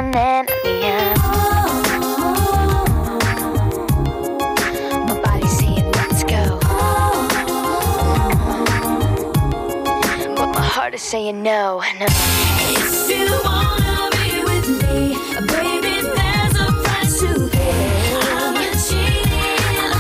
on and let me out. My body's saying let's go, but my heart is saying no, no. If you wanna be with me, baby, there's a price to pay. I'm not cheating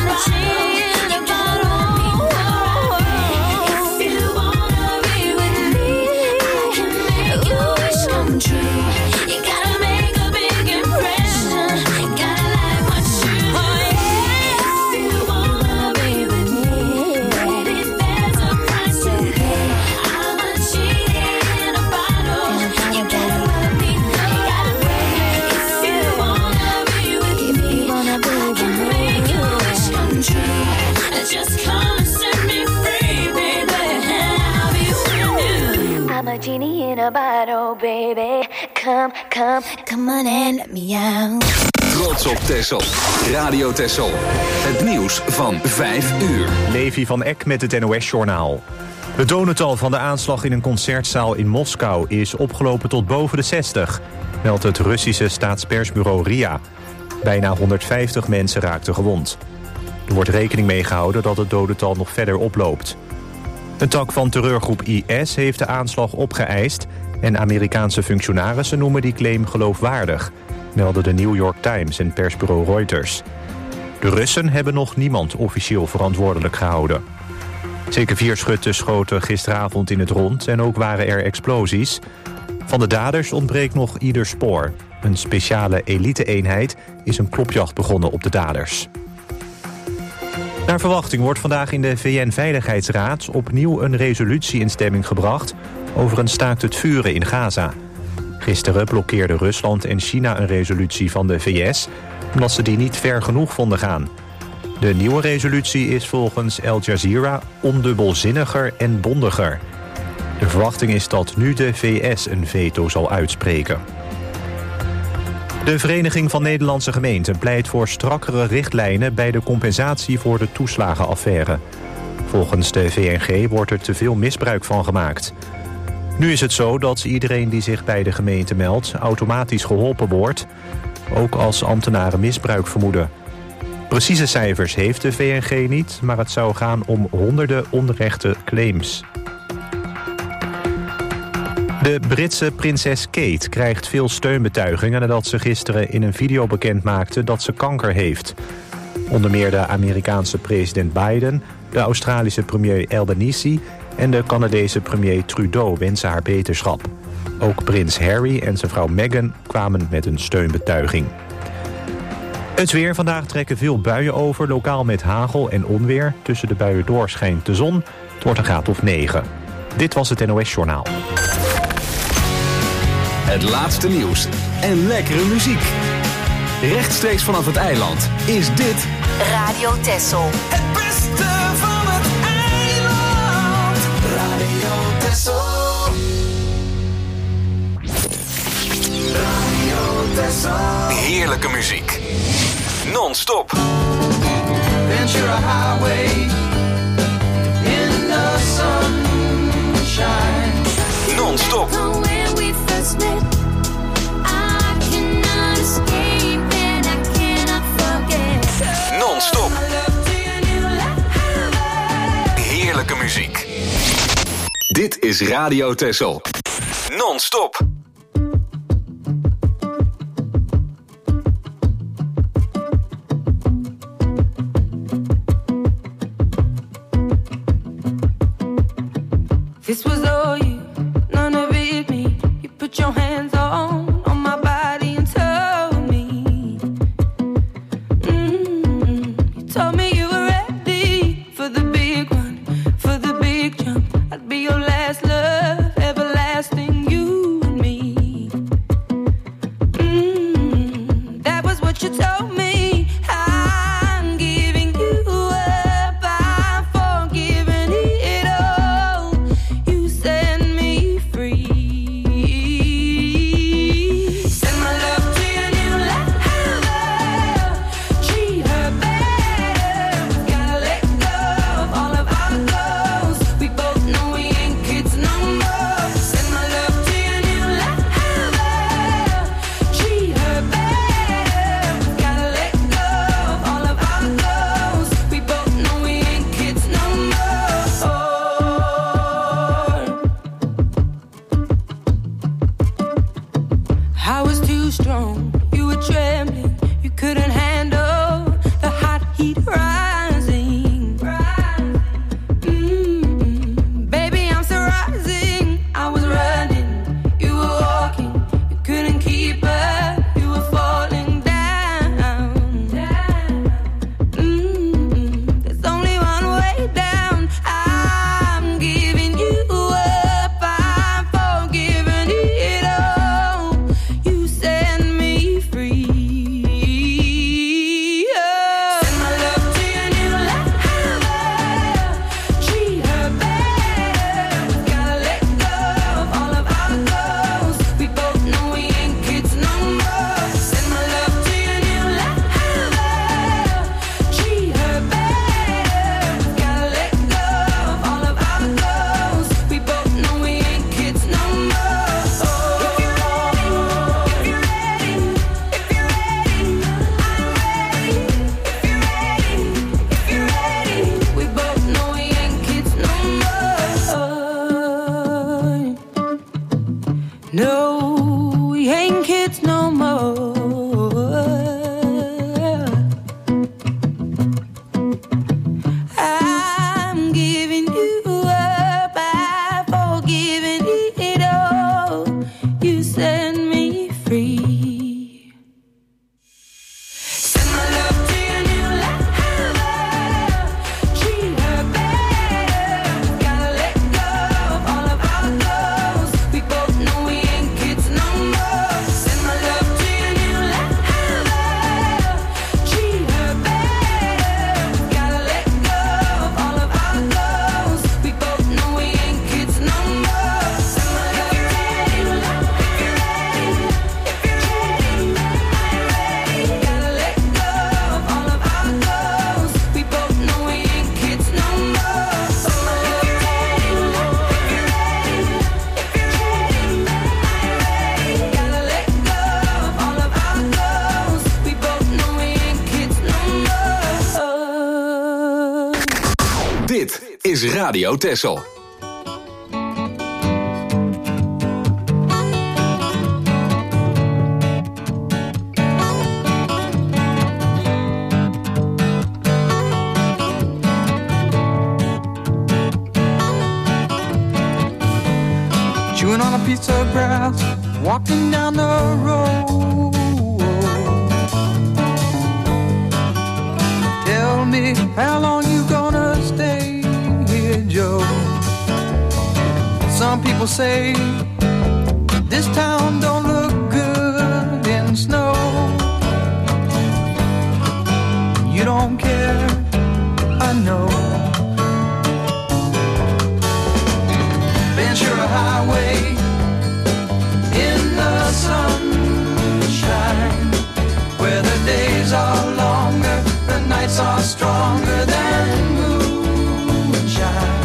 about all me now. If you wanna be with me, I can make your wish come true. You gotta make a big impression. Gotta like what you do. If you wanna be with me, baby, there's a price to pay. I'm not cheating about all. You gotta let me know. If you wanna be with me, I can make your wish come true. Just come and set me free, baby. I'll be with you. I'm a genie in a bottle, baby. Come, come, come on and let me out. Trots op Texel. Radio Texel. Het nieuws van 5 uur. Levi van Eck met het NOS-journaal. Het dodental van de aanslag in een concertzaal in Moskou is opgelopen tot boven de 60, meldt het Russische staatspersbureau RIA. Bijna 150 mensen raakten gewond. Er wordt rekening mee gehouden dat het dodental nog verder oploopt. Een tak van terreurgroep IS heeft de aanslag opgeëist en Amerikaanse functionarissen noemen die claim geloofwaardig, melden de New York Times en persbureau Reuters. De Russen hebben nog niemand officieel verantwoordelijk gehouden. Zeker 4 schutten schoten gisteravond in het rond en ook waren er explosies. Van de daders ontbreekt nog ieder spoor. Een speciale elite-eenheid is een klopjacht begonnen op de daders. Naar verwachting wordt vandaag in de VN-veiligheidsraad opnieuw een resolutie in stemming gebracht over een staakt het vuren in Gaza. Gisteren blokkeerden Rusland en China een resolutie van de VS omdat ze die niet ver genoeg vonden gaan. De nieuwe resolutie is volgens Al Jazeera ondubbelzinniger en bondiger. De verwachting is dat nu de VS een veto zal uitspreken. De Vereniging van Nederlandse Gemeenten pleit voor strakkere richtlijnen bij de compensatie voor de toeslagenaffaire. Volgens de VNG wordt er te veel misbruik van gemaakt. Nu is het zo dat iedereen die zich bij de gemeente meldt automatisch geholpen wordt, ook als ambtenaren misbruik vermoeden. Precieze cijfers heeft de VNG niet, maar het zou gaan om honderden onrechte claims. De Britse prinses Kate krijgt veel steunbetuigingen nadat ze gisteren in een video bekendmaakte dat ze kanker heeft. Onder meer de Amerikaanse president Biden, de Australische premier Albanese en de Canadese premier Trudeau wensen haar beterschap. Ook prins Harry en zijn vrouw Meghan kwamen met een steunbetuiging. Het weer. Vandaag trekken veel buien over, lokaal met hagel en onweer. Tussen de buien door schijnt de zon. Het wordt een graad of 9. Dit was het NOS-journaal. Het laatste nieuws en lekkere muziek. Rechtstreeks vanaf het eiland is dit Radio Texel. Het beste van het eiland. Radio Texel. Radio Texel. heerlijke muziek. Non-stop. Ventura Highway in the sunshine. Non-stop. Non-stop. Heerlijke muziek. Dit is Radio Texel. Non-stop. This was all you, none of it me. You put your hands on my body and told me. You told me you were ready for the big one, for the big jump. I'd be your last love, everlasting, you and me. That was what you told me. I'm giving you up, I'm forgiving it all. You set me free. Send my love to your new lover. Treat her better. Dit is Radio Texel. Chewing on a piece of grass, walking down the road. Tell me, how long you gonna stay here, Joe? Some people say this town don't look good in snow. You don't care, I know. Ventura Highway in the sunshine, where the days are longer, the nights are stronger than moonshine.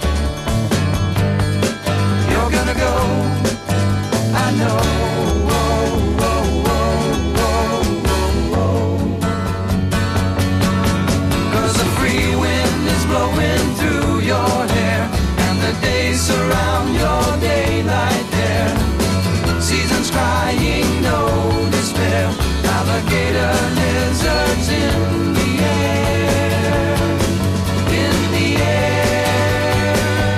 You're gonna go, I know. Cause the free wind is blowing through your hair, and the days surround your daylight there. Seasons crying, no despair. Alligator lizards in the air, in the air.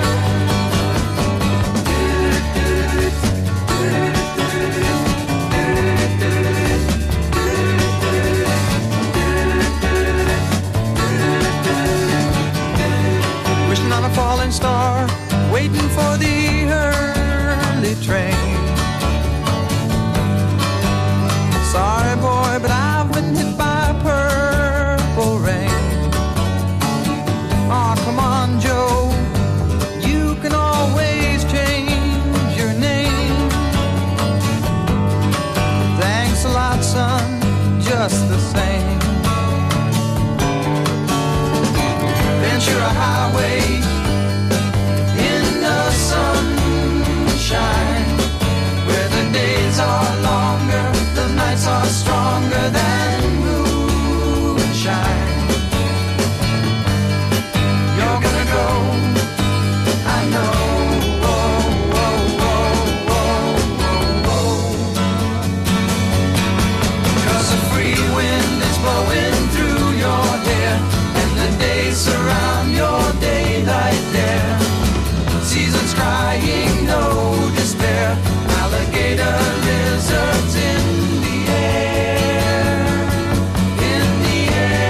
Wishing on a falling star, waiting for the early train. Sorry boy, but I've been hit by purple rain. Oh, come on, Joe, you can always change your name. Thanks a lot, son, just the same. Ventura Highway in the sunshine, where the days are longer, the nights are stronger than moonshine. You're gonna go, I know. Cause the free wind is blowing through your hair, and the days surround your daylight there. Seasons crying, no despair. Alligator lizards in the air, in the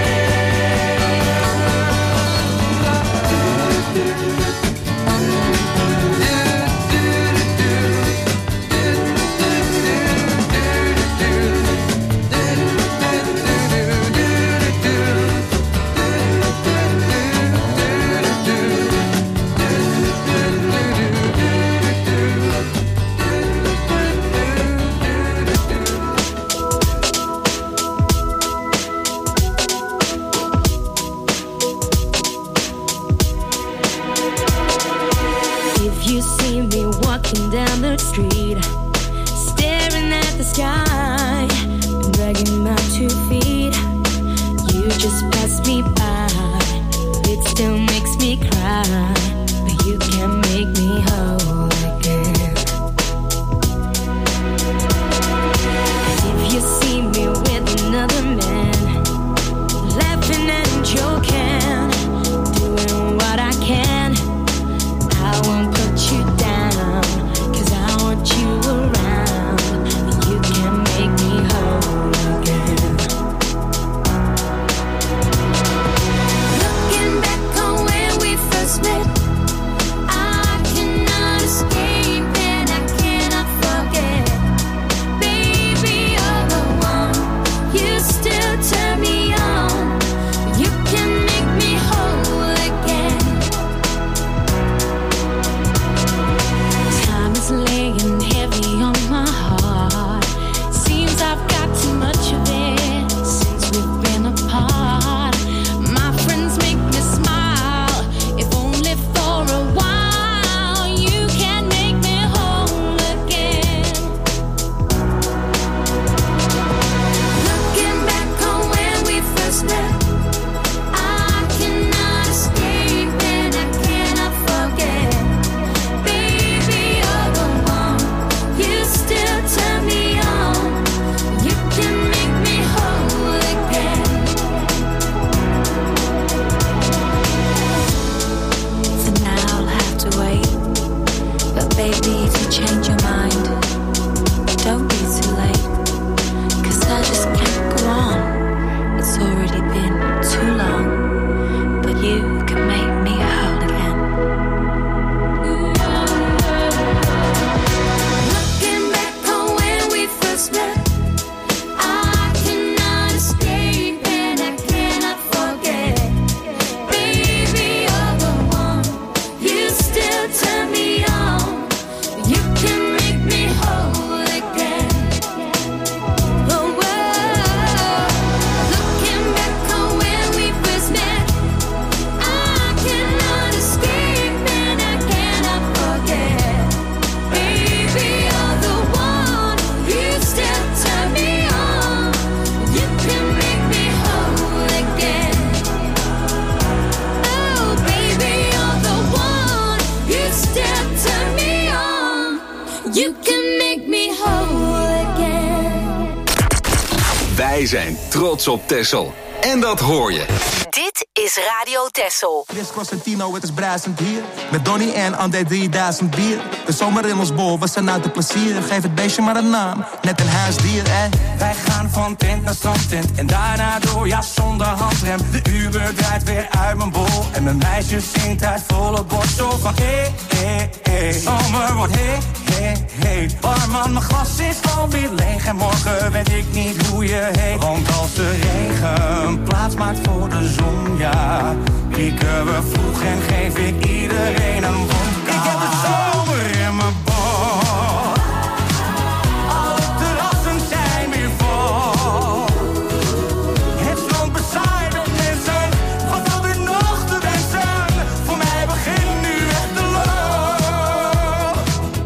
If you see me walking down the street, staring at the sky, dragging my 2 feet, you just pass me by. It still makes me cry, but you can make me whole again. If you see me with another man, laughing and joking, doing what I can, I won't put you down, 'cause I want you around. You can make me whole again. Wij zijn trots op Texel. En dat hoor je. Dit is Radio Texel. Chris Cosentino, het is bruisend hier. Met Donnie en André 3000 bier. De zomer in ons bol, we zijn uit de plezier. Geef het beestje maar een naam, net een huisdier, Wij gaan van tent naar strandtent en daarna door, ja zonder handrem. De Uber draait weer uit mijn bol en mijn meisje zingt uit volle borst. Zo van zomer wordt barman, mijn glas is alweer leeg en morgen weet ik niet hoe je heet. Want als de regen plaats maakt voor de zon, ja, pieken we vroeg en geef ik iedereen een wodka. Ik heb de zomer in mijn bol. Alle terrassen zijn weer vol. Het strand bezaaid met mensen. Wat valt er nog te wensen? Voor mij begint nu echt de loop.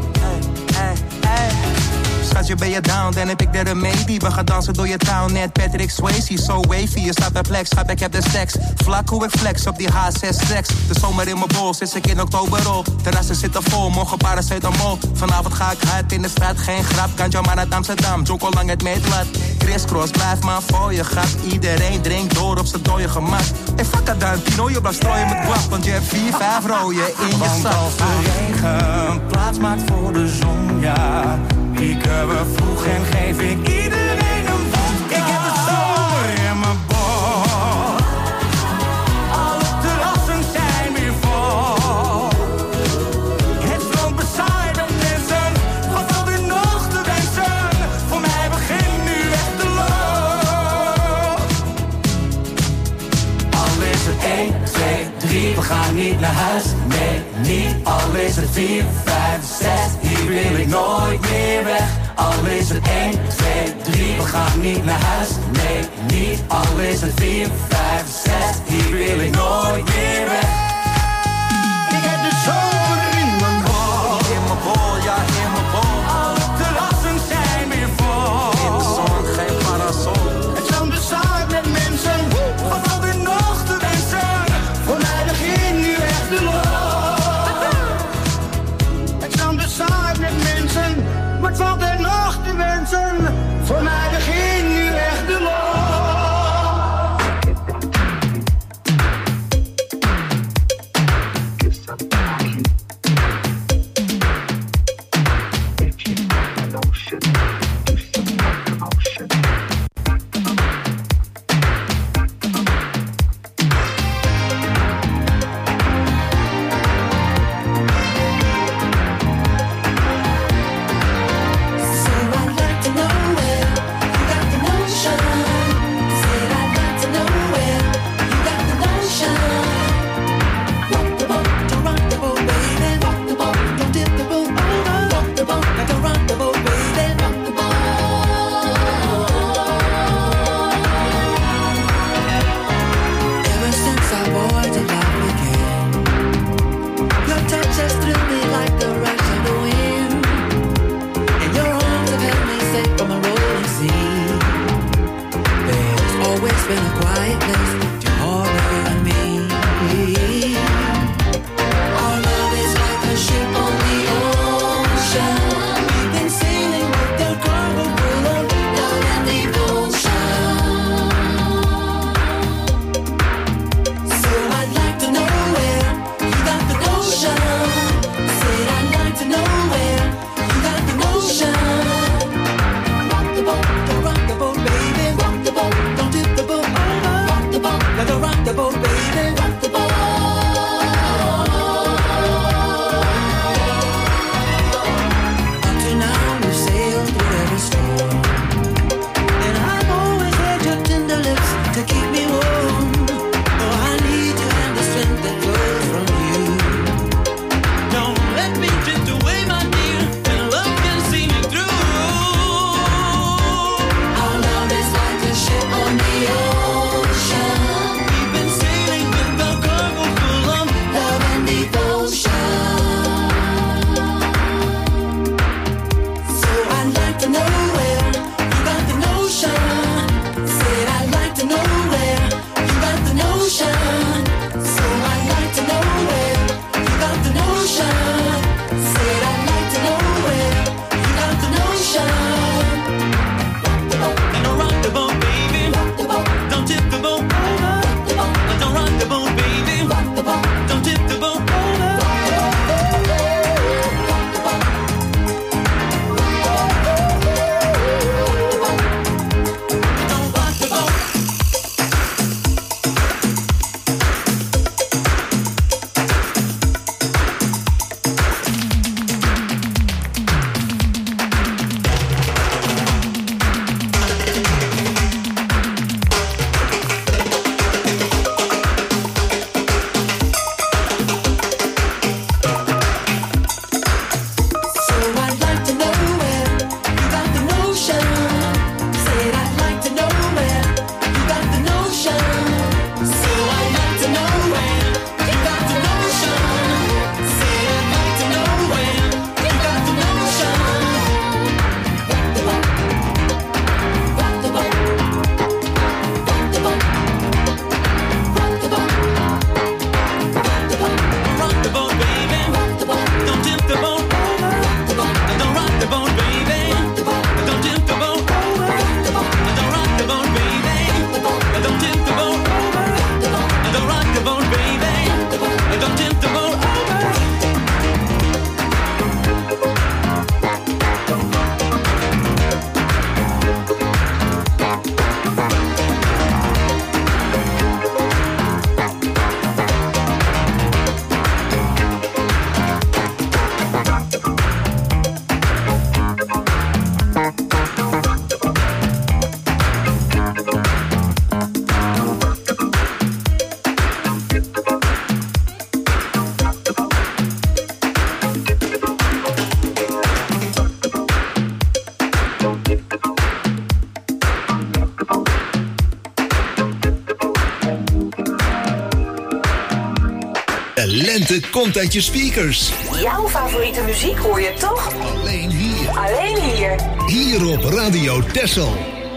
Schatje, ben je down, dan heb ik de remedie. We gaan dansen door je town, net Patrick Swayze. So wavy, je staat perplex, schat, ik heb de stacks. Vlak hoe ik flex op die H6 tracks. De zomer in mijn bol, zit ik in oktober op. Terrassen zitten vol, morgen paracetamol. Vanavond ga ik hard in de straat, geen grap. Kantje maar naar Amsterdam, joko lang het meetlat. Crisscross, blijf maar voor je gat. Iedereen drinkt door op z'n dode gemak. En fuck dat dan, Tino, je blijft strooien met guap. Want je hebt 4-5 rooien in je Want zak. als de regen plaats maakt voor de zon, ja, pieken we vroeg en geef ik iedereen een wodka. Ik heb de zomer in mijn bol. Alle terrassen zijn weer vol. Het strand bezaaid met mensen. Wat valt er nog te wensen? Voor mij begint nu echt de loop. Al is het 1, 2, 3, we gaan niet naar huis. Nee, niet. Al is het 4, 5, 6, hier wil ik nooit meer weg. Al is het 1, 2, 3, we gaan niet naar huis. Nee, niet. Al is het 4, 5, 6, hier wil ik nooit meer weg. Ik heb de zomer in mijn bol. In mijn bol, ja, in mijn bol. Alle terrassen zijn weer vol. In de zon, geen parasol. Het strand bezaaid met mensen. Wat valt er nog te wensen? Voor mij begint nu echt de loop. Het strand bezaaid met mensen. Wat valt er nog te wensen? Voor mij begint nu echt de loop. We've been sailing lente komt uit je speakers. Jouw favoriete muziek hoor je toch? Alleen hier. Alleen hier. Hier op Radio Texel.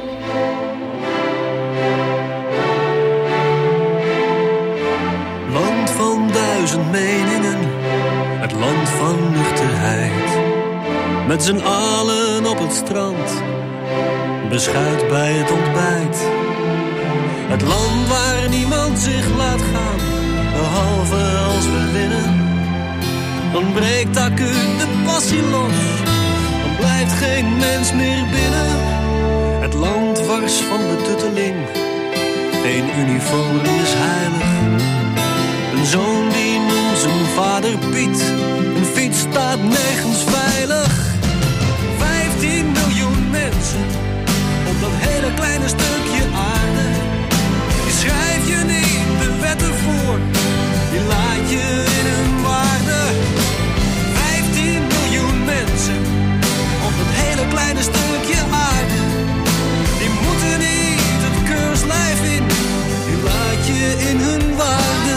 Land van duizend meningen, het land van nuchterheid. Met z'n allen op het strand, beschuit bij het ontbijt. Het land waar niemand zich laat gaan, behalve als we winnen. Dan breekt acuut de passie los, dan blijft geen mens meer binnen. Het land wars van betutteling, geen uniform is heilig. Een zoon die noemt zijn vader Piet, een fiets staat nergens veilig. 15 miljoen mensen op dat hele kleine stukje aarde. Die schrijf je niet de wetten voor, die laat je in hun waarde. 15 miljoen mensen op dat hele kleine stukje aarde. Die moeten niet het keurslijf in, die laat je in hun waarde.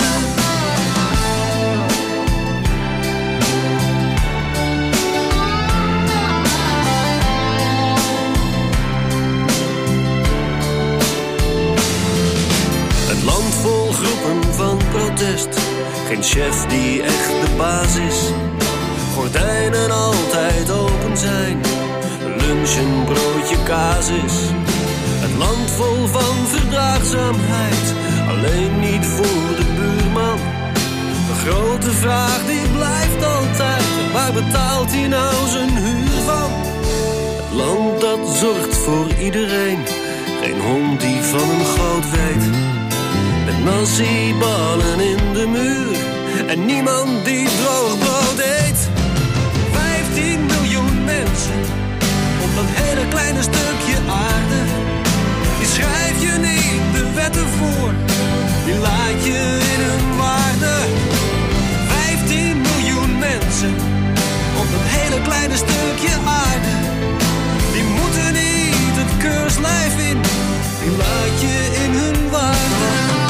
Land vol groepen van protest, geen chef die echt de baas is. Gordijnen altijd open zijn, lunch een broodje kaas is. Het land vol van verdraagzaamheid, alleen niet voor de buurman. De grote vraag die blijft altijd, waar betaalt hij nou zijn huur van? Het land dat zorgt voor iedereen, geen hond die van een goot weet. Met nasi-ballen in de muur en niemand die droog brood eet. 15 miljoen mensen op dat hele kleine stukje aarde. Die schrijf je niet de wetten voor, die laat je in hun waarde. 15 miljoen mensen op dat hele kleine stukje aarde. Die moeten niet het keurslijf in, die laat je in hun waarde.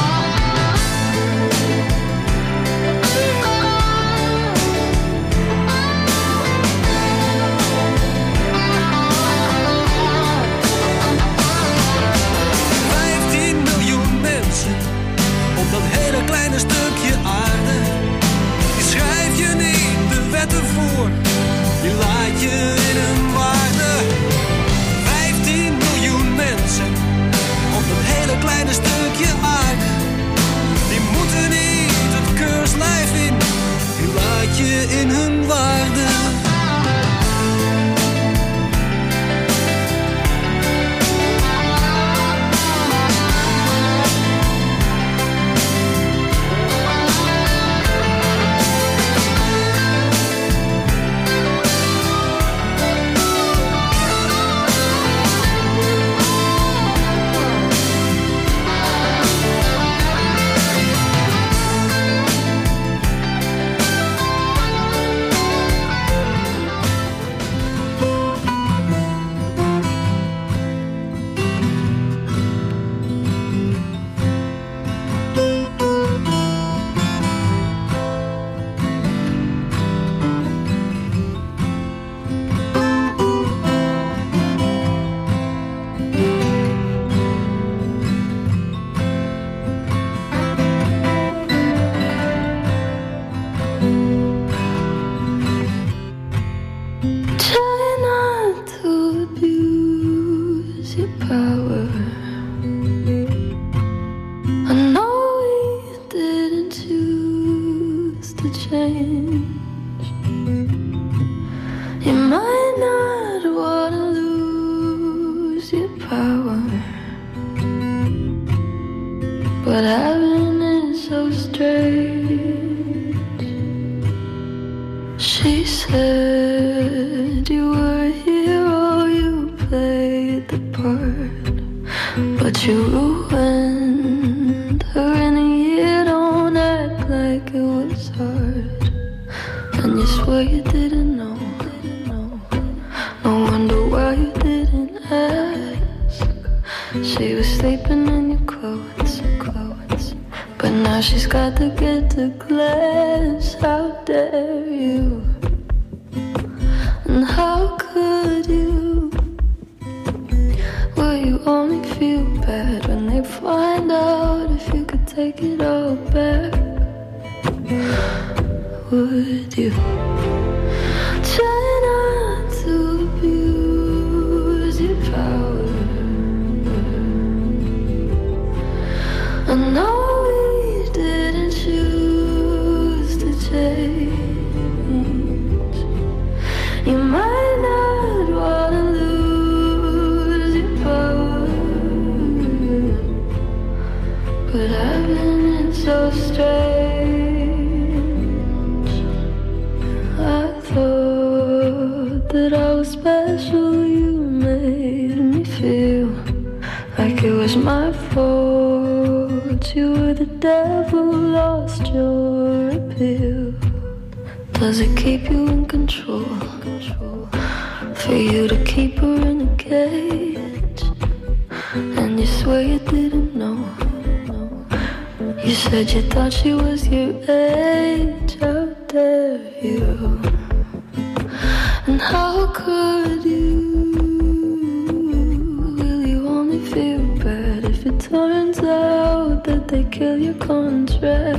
Op dat hele kleine stukje aarde, die schrijf je niet de wetten voor, die laat je in hun waarde. 15 miljoen mensen op dat hele kleine stukje aarde, die moeten niet het keurslijf in, die laat je in hun waarde. She was sleeping in your clothes, but now Now she's got to get to class. How dare you? And how could you? Will you only feel bad when they find out if you could take it all back? Would you try not to abuse your power? I know we didn't choose to change. You might not wanna lose your power, but having it so strange. I thought that I was special. You made me feel like it was my fault. You were the devil, lost your appeal. Does it keep you in control? For you to keep her in a cage, and you swear you didn't know. You said you thought she was your age. How dare you? And how could you? Will you only feel bad if it turns out that they kill your contract?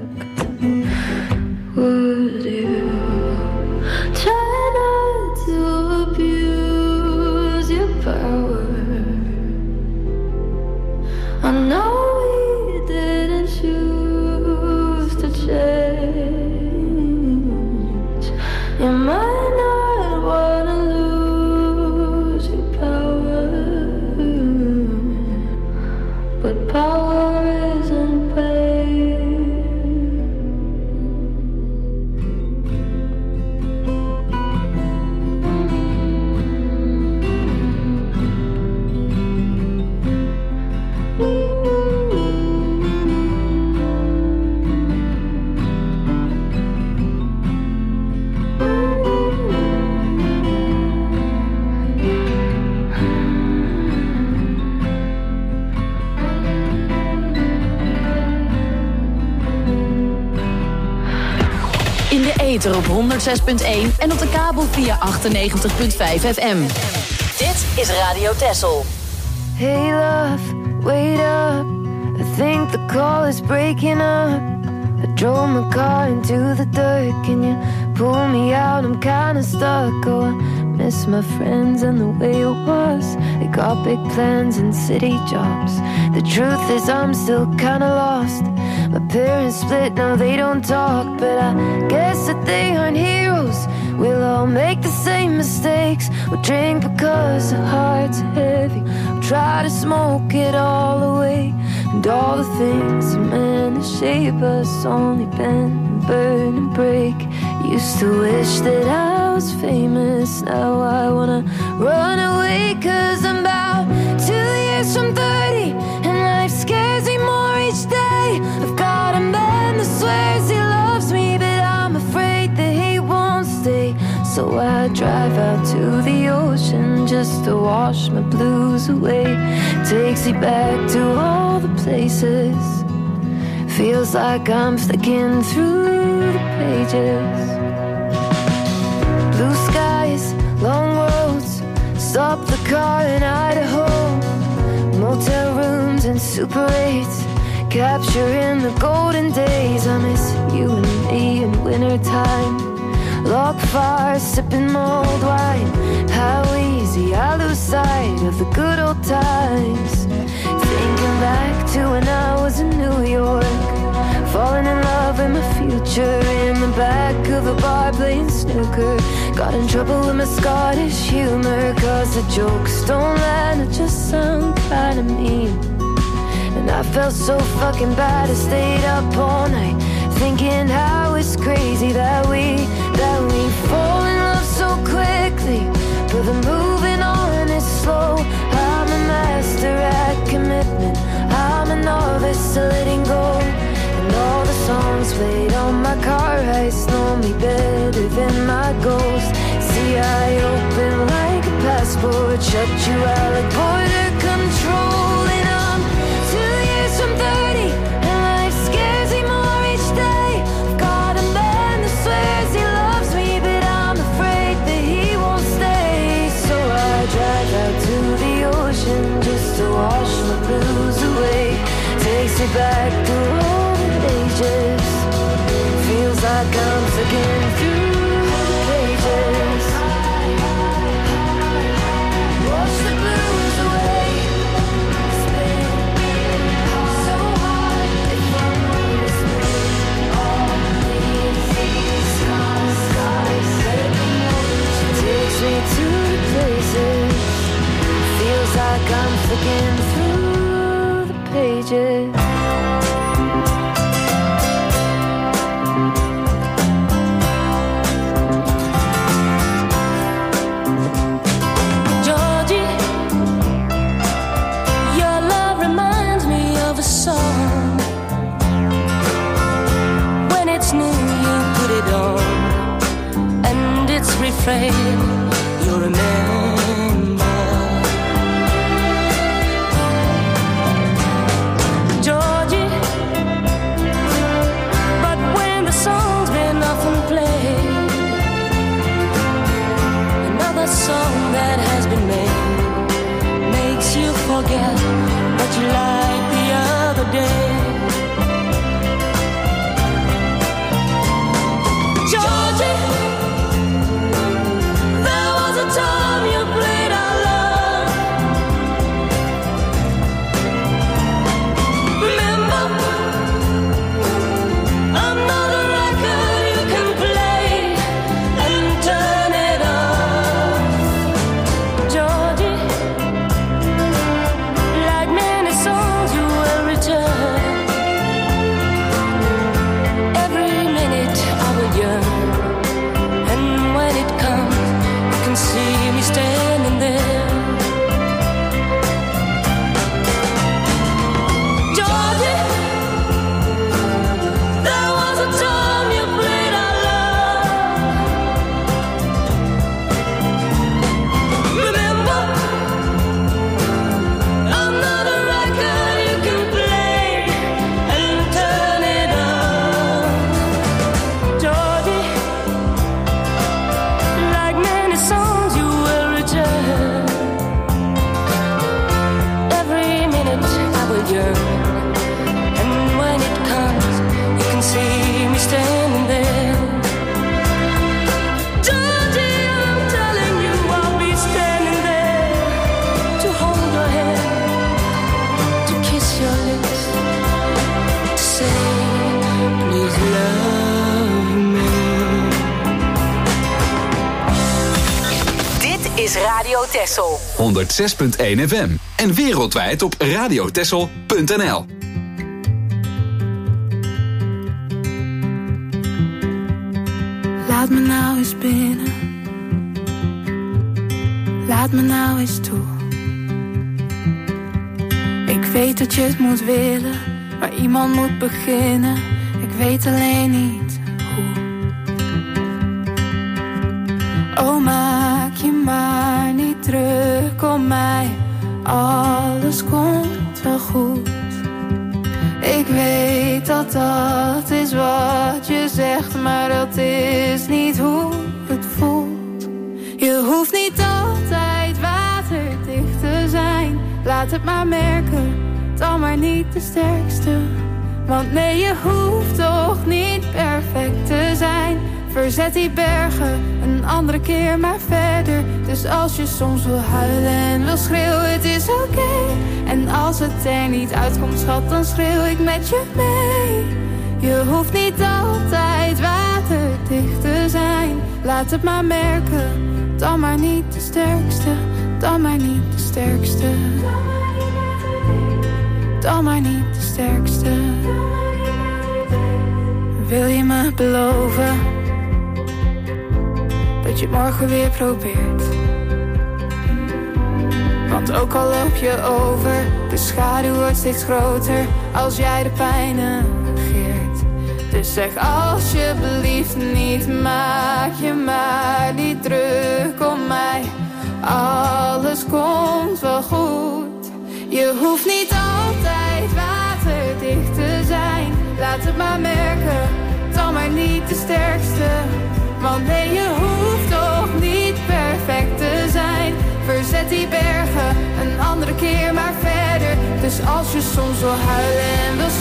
Would you try not to abuse your power? I know we didn't choose to change. You might not wanna lose your power, but power isn't pain. In de ether op 106.1 en op de kabel via 98.5 FM. Dit is Radio Texel. Hey love, wait up. I think the call is breaking up. I drove my car into the dirt. Can you pull me out? I'm kinda stuck. Oh, I miss my friends and the way it was. They got big plans and city jobs. The truth is I'm still kinda lost. My parents split, now they don't talk. But I guess that they aren't heroes. We'll all make the same mistakes. We'll drink because the heart's heavy. We'll try to smoke it all away. And all the things that meant to shape us only bend and burn and break. Used to wish that I was famous. Now I wanna run away, 'cause I'm about 2 years from 30. And life scares me more each day. I've got a man that swears he loves me, but I'm afraid that he won't stay. So I drive out to the ocean just to wash my blues away. Takes me back to all the places. Feels like I'm flicking through the pages. Blue skies, long roads. Stop the car in Idaho. Motel rooms and Super 8s. Capturing the golden days. I miss you and me in wintertime. Log fire, sipping mulled wine. How easy I lose sight of the good old times. Thinking back to when I was in New York. Falling in love with my future. In the back of a bar playing snooker. Got in trouble with my Scottish humor. 'Cause the jokes don't land, it just sound kinda mean. And I felt so fucking bad, I stayed up all night thinking how it's crazy that we fall in love so quickly. But the moving on is slow. I'm a master at commitment. I'm a novice to letting go. And all the songs played on my car rides know me better than my goals. See, I open like a passport, shut you out like border control. And I'm 2 years from 30, and life scares takes me back to old ages. Feels like I'm slipping through the pages. Wash the blues away. So hard if I'm honest with all these skies. She takes me to the places. Feels like I'm flicking through the pages. Georgie, your love reminds me of a song. When it's new, you put it on, and its refrain you'll remember. Georgie, but when the song's been often played, another song that has been made makes you forget what you liked the other day. Georgie, there was a time you played our love. Remember, I'm not a record you can play and turn it off. Georgie, like many songs you will return. Every minute I will yearn, and when it comes, you can see me standing there. Georgie, there was a time you played our love. Remember, I'm not a record you can play and turn it off. Georgie, like many songs you will return. Every minute I will yearn, and when it comes, you can see me standing there. Georgie, I'm telling you, I'll be standing there to hold your hand, to kiss your lips, to say, please love me. Dit is Radio Texel. 106.1 FM. En wereldwijd op radiotexel.nl. Laat me nou eens binnen. Laat me nou eens toe. Ik weet dat je het moet willen, maar iemand moet beginnen. Ik weet alleen niet hoe. Oh, maak je maar niet druk om mij. Alles komt wel goed. Ik weet dat dat is wat je zegt, maar dat is niet hoe het voelt. Je hoeft niet altijd waterdicht te zijn. Laat het maar merken, dan maar niet de sterkste. Want nee, je hoeft toch niet perfect te zijn. Verzet die bergen, een andere keer maar verder. Dus als je soms wil huilen en wil schreeuwen, het is oké. En als het er niet uitkomt, schat, dan schreeuw ik met je mee. Je hoeft niet altijd waterdicht te zijn. Laat het maar merken, dan maar niet de sterkste. Dan maar niet de sterkste. Dan maar niet de sterkste. Wil je me beloven dat je het morgen weer probeert? Want ook al loop je over, de schaduw wordt steeds groter als jij de pijn negeert. Dus zeg alsjeblieft niet, maak je maar niet druk om mij. Alles komt wel goed. Je hoeft niet altijd waterdicht te zijn. Laat het maar merken, dan maar niet de sterkste. Want nee, je hoeft toch niet perfect te zijn. Verzet die bergen, een andere keer maar verder. Dus als je soms wil huilen en wil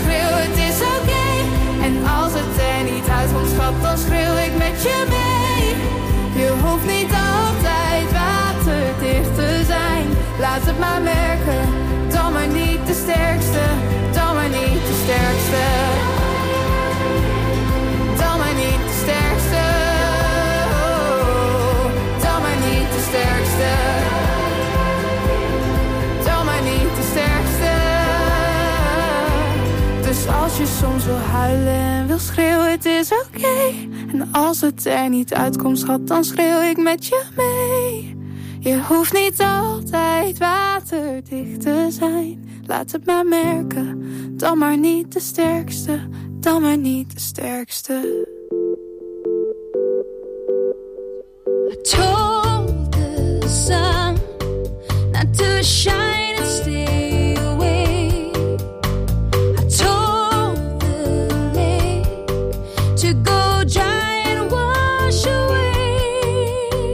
schat, dan schreeuw ik met je mee. Je hoeft niet altijd waterdicht te zijn. Laat het maar merken, dan maar niet de sterkste. Dan maar niet de sterkste. Dan maar niet de sterkste. Dan maar niet de sterkste. Dan maar niet de sterkste. Dus als je soms wil huilen en wil schreeuwen, het is oké. En als het er niet uitkomt, schat, dan schreeuw ik met je mee. Je hoeft niet altijd waterdicht te zijn. Laat het maar merken, dan maar niet de sterkste. Dan maar niet de sterkste. I told the sun not to shine and stay away. I told the lake to go dry and wash away.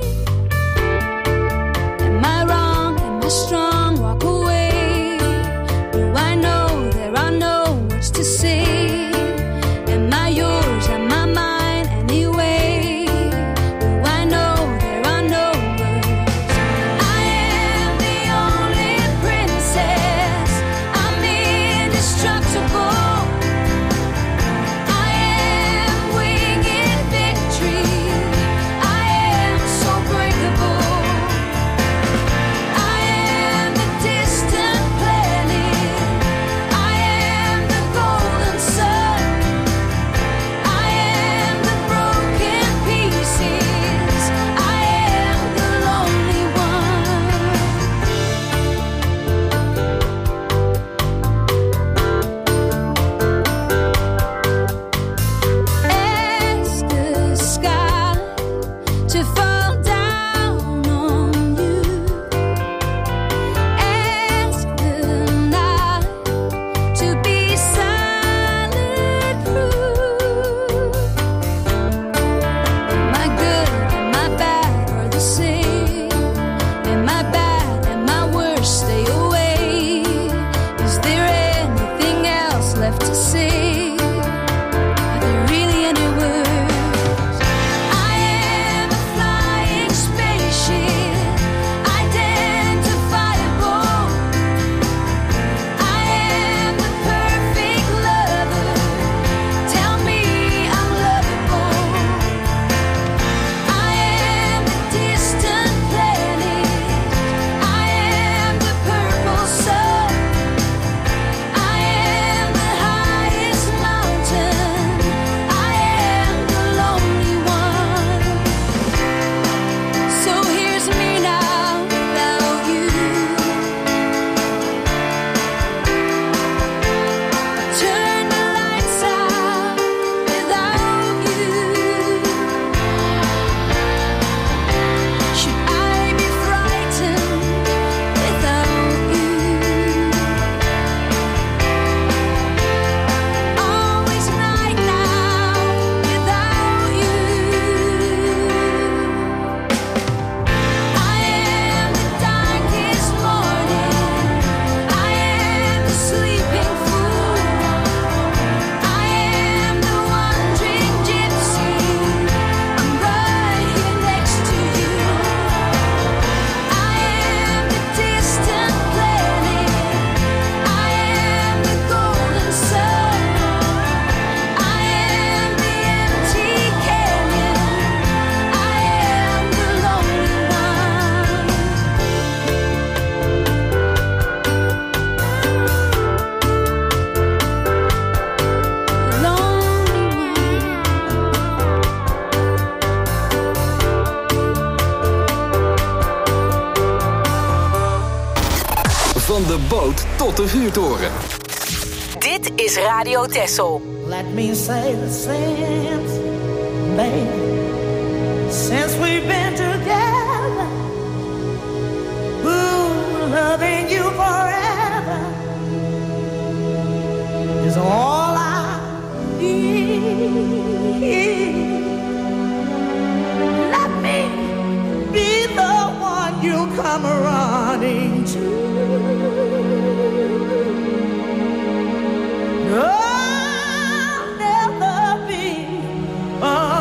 Am I wrong? Am I strong? Walk away. Do I know there are no words to say? Am I yours? Am I mine anyway? Do I know there are no words? I am the only princess. I'm indestructible. I am winged victory. I am so breakable. I am the distant planet. I am the golden sun. I am the broken pieces. I am the lonely one. Ask the sky to fall down on you. Ask the night to be silent proof. Am I good? Am I bad? Or the same? Am I bad? Am I worse? Stay away. Is there anything else left to say? Are there really any words? I am a flying spaceship, identifiable. I am the perfect lover. Tell me I'm lovable. I am the distant planet. I am the purple sun. I am the highest mountain. I am the lonely one. So here's me now without you. Turn the lights out without you. Should I be frightened without you? Always night now without you. I am the darkest morning. I am the sleeping fool. I am the wandering gypsy. I'm right here next to you. I am the distant planet. I am the golden sun. I am the empty canyon. I am the lonely one. Van de boot tot de vuurtoren. Dit is Radio Texel. Let me say the same, baby. Since we've been together, ooh, loving you forever is all I need. Let me be the one you come running to. I'll never be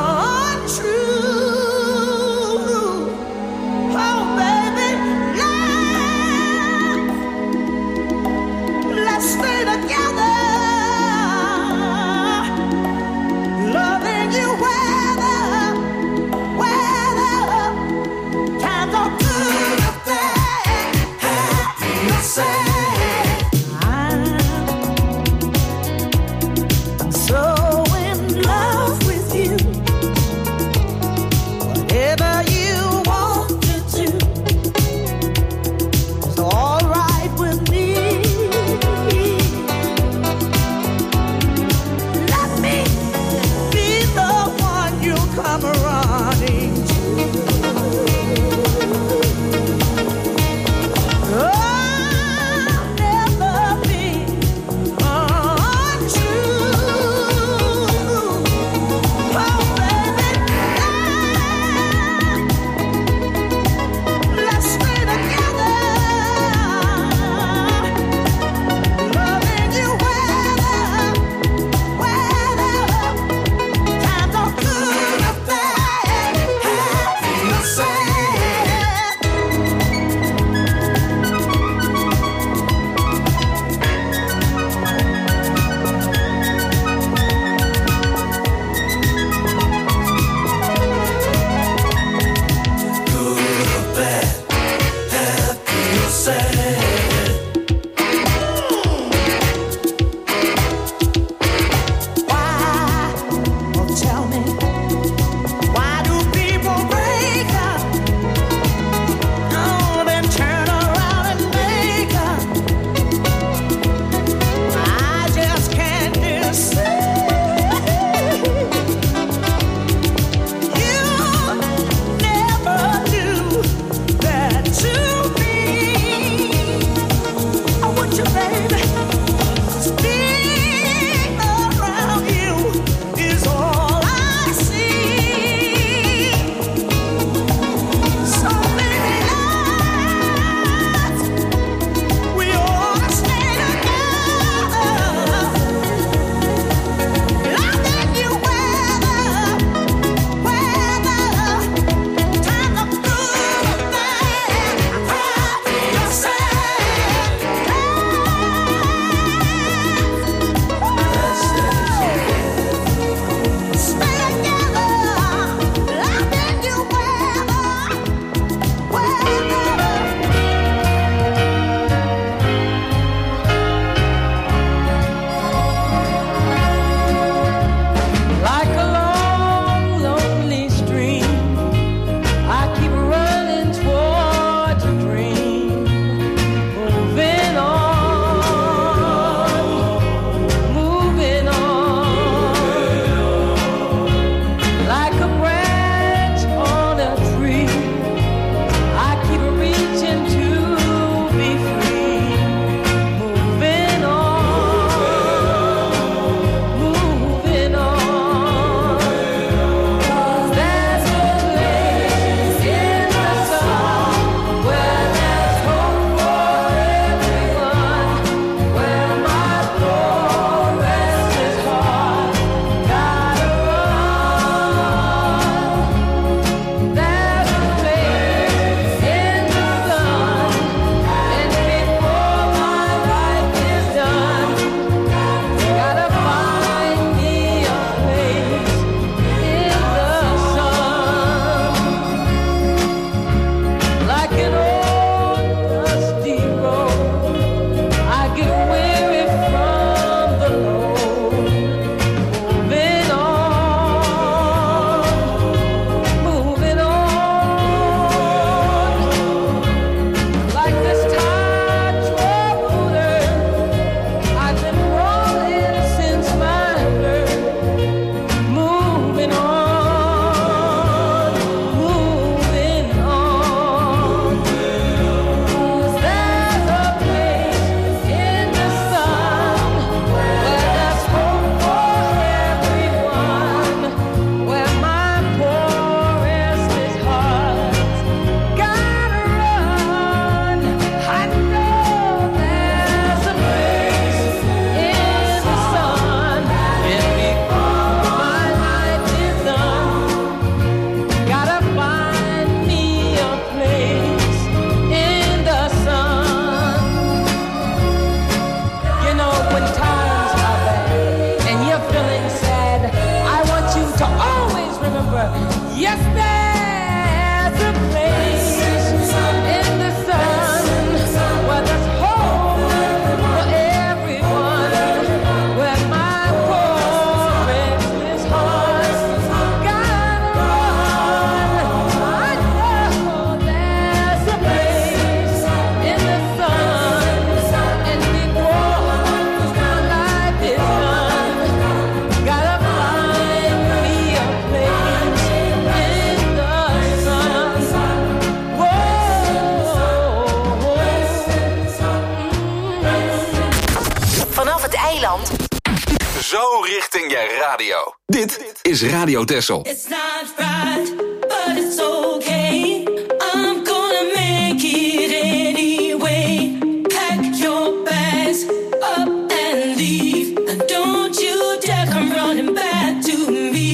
zo richting je radio. Dit is Radio Texel. It's not right, but it's okay. I'm gonna make it anyway. Pack your bags up and leave. And don't you dare come running back to me.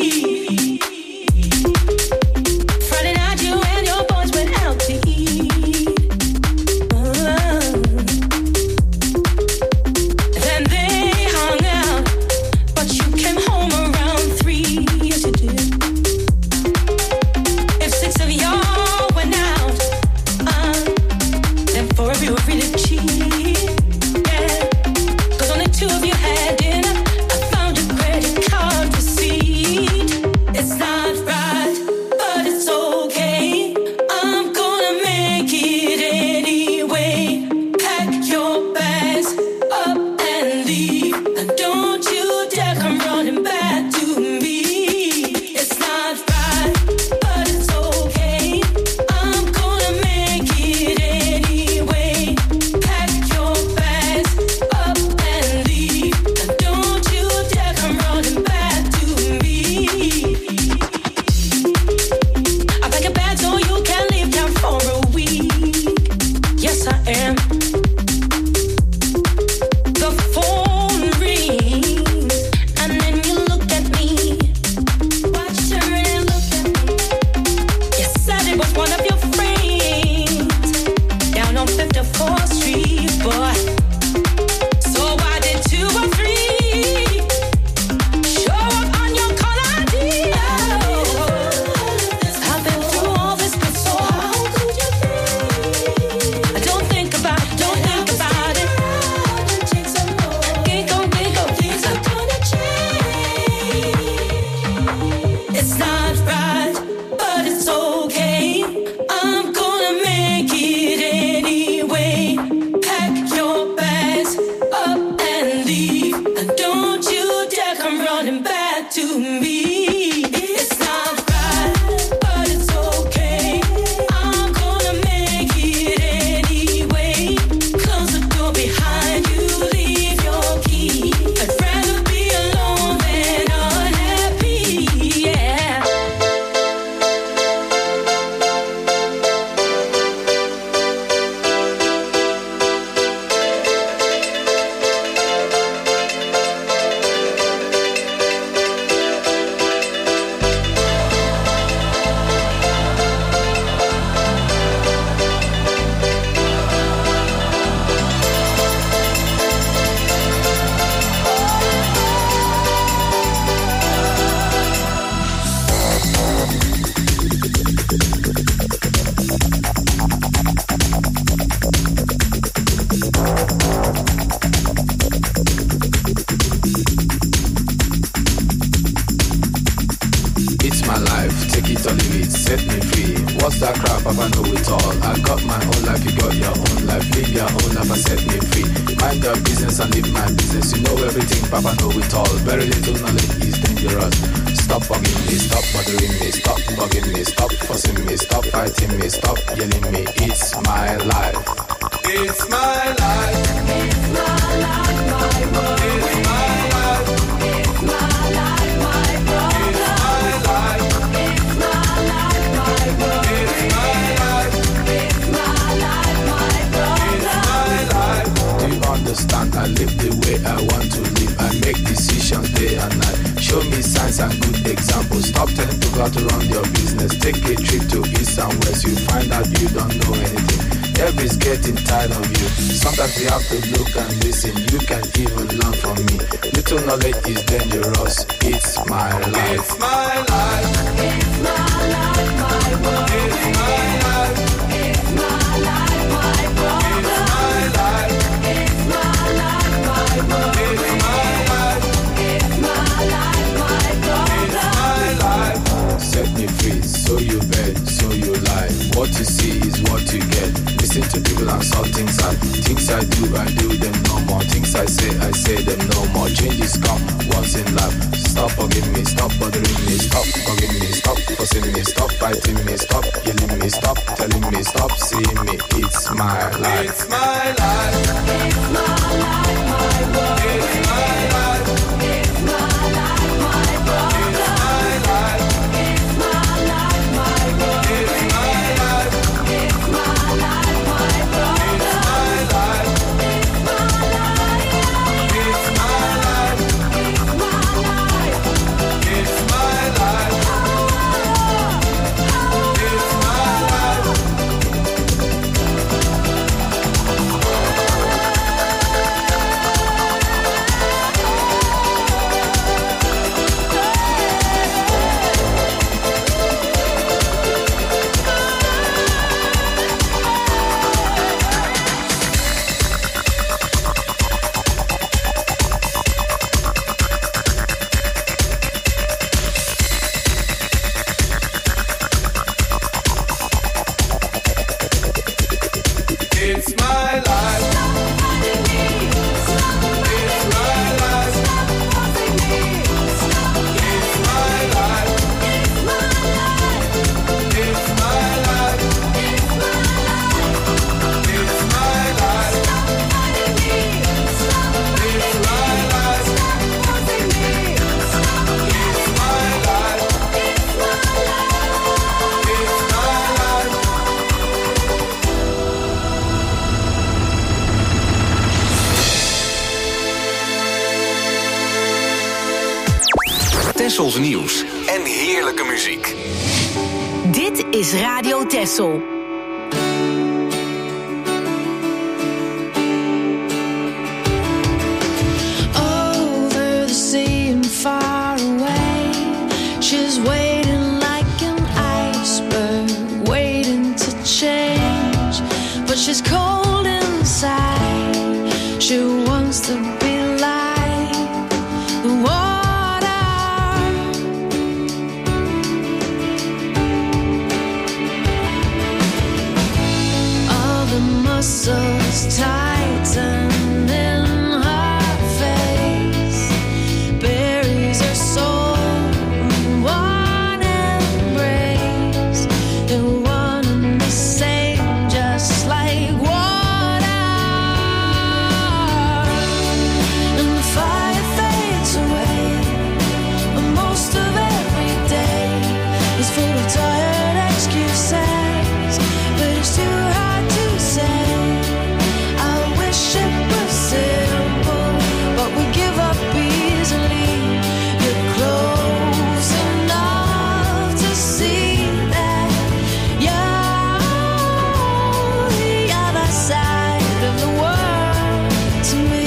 Friday night you and your boys went out to eat. Then they hung out, but you came home around 3. Yes you did. If 6 of y'all went out, then 4 of you were really cheap. Yeah, 'cause only 2 of you had dinner. I found your credit card receipt. It's not right, but it's okay. I'm gonna make it anyway. Pack your bags up and leave. And don't you dare come running back to me. It's not right, but it's okay. I'm gonna make it anyway. Pack your bags up and leave. And don't you dare come running back to me. I pack a bag so you can leave town for a week. Yes, I am. The phone rings, and then you look at me. Watch her and look at me. You said it was one of your friends down on 54th Street, boy. So why did 2 or 3 show up on your call ID? I've been through all this before. How could you be? Don't think about it. Things are gonna change. It's not right, but it's okay. I'm gonna make it anyway. Pack your bags up and leave. And don't you dare come running back to me. It's not right, but it's okay. I'm gonna make it anyway. Close the door behind you, leave your key. I'd rather be alone than unhappy, yeah. It's my life, take it or leave it, set me free. What's that crap? I know it all. I got my own life, you got your own life. Live your own life and set me free. Mind your business and live my business. You know everything, Papa know it all. Very little knowledge is dangerous. Stop bugging me, stop bothering me, stop bugging me, stop fussing me, stop fighting me, stop yelling me. It's my life. It's my life. It's my life, my world. It's my life. It's my life, my problem. It's my life. It's my life, my world. It's my life. It's my life, my problem. It's my life. Do you understand? I live the way I want to live. I make decisions day and night. Show me signs and good examples. Stop telling people how to run your business. Take a trip to east and west. You find out you don't know anything. Everybody's getting tired of you. Sometimes you have to look and listen. You can even learn from me. Little knowledge is dangerous. It's my life. It's my life. It's my life, my world. It's my life. It's my life, my problem. It's my life. It's my life, my world. It's my life. It's my life, my problem. It's my life. Set me free, so you bet, so you lie. What you see is what you get. Listen to people and saw things I do them no more. Things I say them no more. Changes come once in life. Stop bugging me, stop bothering me, stop bugging me, stop fussing me, stop fighting me, stop yelling me, stop telling me, stop seeing me. It's my life. It's my life. It's my life, my world. It's my life. Tessels nieuws en heerlijke muziek. Dit is Radio Tessel. Over the sea and far away, she's waiting like an iceberg, waiting to change. But she's cold inside. She wants to be like the water. All the muscles tighten in her face, buries her soul in one embrace. They're one and the same, just like water. And the fire fades away, and most of every day is full of tired excuses, but it's too hard to say. I wish it was simple, but we give up easily. You're close enough to see that you're the other side of the world to me.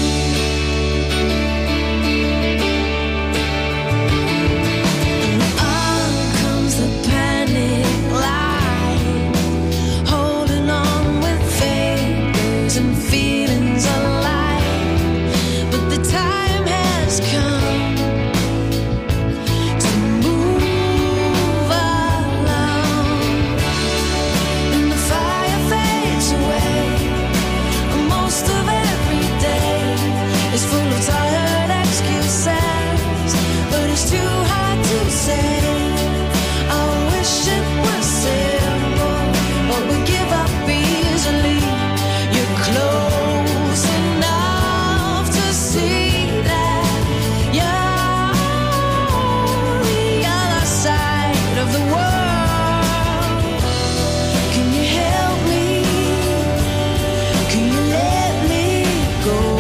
On comes the panic line, holding on with fingers and feelings alive. But the time has come to move along. And the fire fades away, and most of every day is full of tired excuses, but it's too hard to say. I wish it was simple, but we give up easily. You're close enough to see that you're the other side of the world. Can you help me? Can you let me go?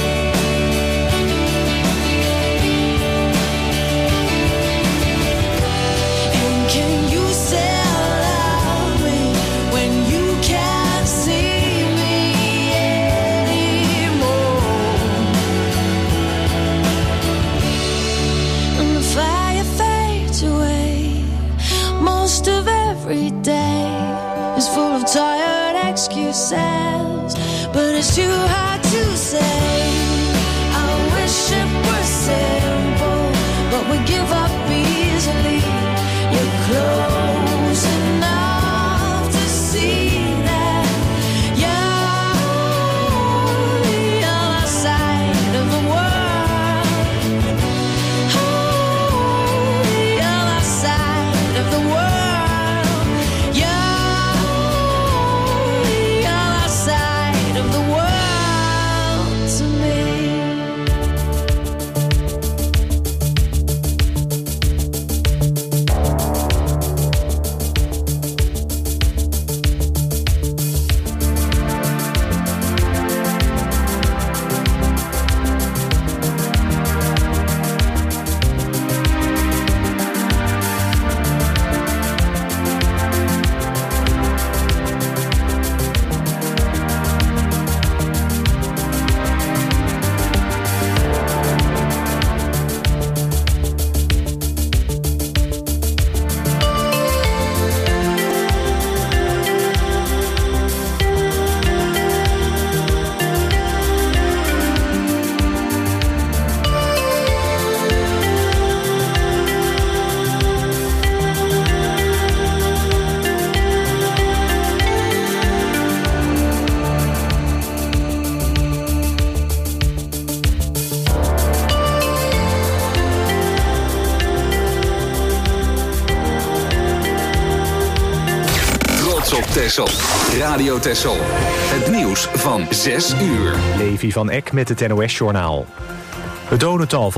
And can you still love me when you can't see me anymore? And the fire fades away. Most of every day is full of tired excuses, but it's too hard to say. I wish it were simple, but we give up easily. You're close enough to see that you're the other side of the world. Oh, the other side of the world. You're the other side of the world to me. Tessel. Radio Tessel. Het nieuws van 6 uur. Levi van Eck met het NOS-journaal. Het dodental